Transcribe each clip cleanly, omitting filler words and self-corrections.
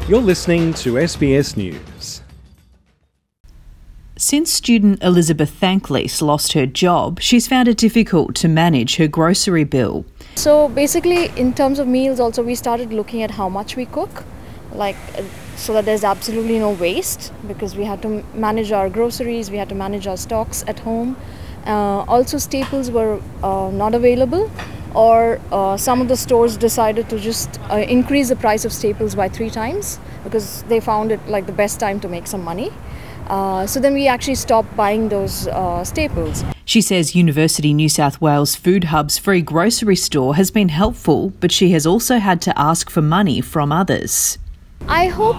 You're listening to SBS News. Since student Elizabeth Thanklease lost her job, she's found it difficult to manage her grocery bill. So basically, in terms of meals also, we started looking at how much we cook, so that there's absolutely no waste, because we had to manage our groceries, we had to manage our stocks at home. Also, staples were not available, or some of the stores decided to just increase the price of staples by 3 times because they found it like the best time to make some money. So then we actually stopped buying those staples. She says University New South Wales Food Hub's free grocery store has been helpful, but she has also had to ask for money from others. I hope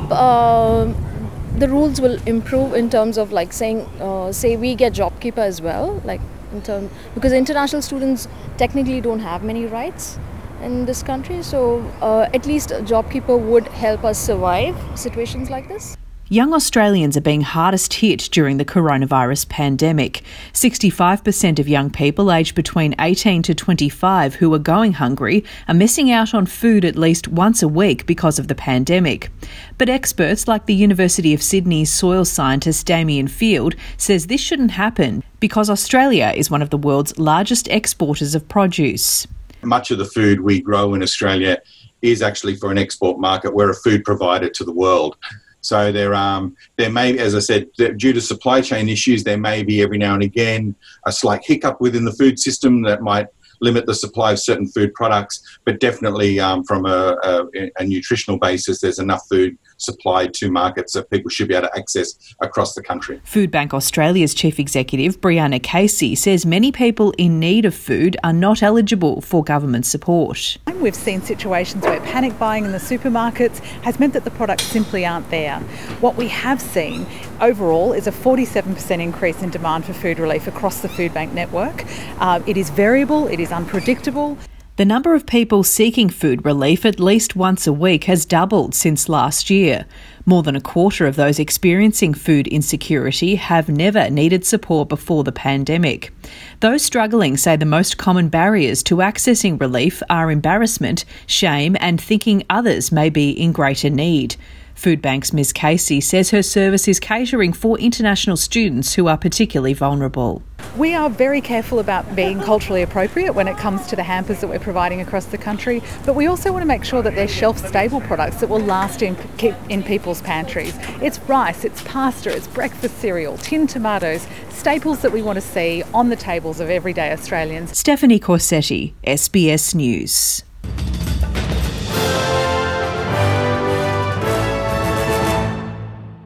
the rules will improve in terms of saying, say we get JobKeeper as well, because international students technically don't have many rights in this country. So at least JobKeeper would help us survive situations like this. Young Australians are being hardest hit during the coronavirus pandemic. 65% of young people aged between 18 to 25 who are going hungry are missing out on food at least once a week because of the pandemic. But experts like the University of Sydney's soil scientist Damien Field says this shouldn't happen because Australia is one of the world's largest exporters of produce. Much of the food we grow in Australia is actually for an export market. We're a food provider to the world. So there may, as I said, due to supply chain issues, there may be every now and again a slight hiccup within the food system that might limit the supply of certain food products, but definitely from a nutritional basis, there's enough food supplied to markets that people should be able to access across the country. Foodbank Australia's Chief Executive, Brianna Casey, says many people in need of food are not eligible for government support. We've seen situations where panic buying in the supermarkets has meant that the products simply aren't there. What we have seen overall is a 47% increase in demand for food relief across the Foodbank network. It is variable, it is unpredictable. The number of people seeking food relief at least once a week has doubled since last year. More than a quarter of those experiencing food insecurity have never needed support before the pandemic. Those struggling say the most common barriers to accessing relief are embarrassment, shame, and thinking others may be in greater need. Foodbank's Ms Casey says her service is catering for international students who are particularly vulnerable. We are very careful about being culturally appropriate when it comes to the hampers that we're providing across the country, but we also want to make sure that they're shelf-stable products that will last in people's pantries. It's rice, it's pasta, it's breakfast cereal, tinned tomatoes, staples that we want to see on the tables of everyday Australians. Stephanie Corsetti, SBS News.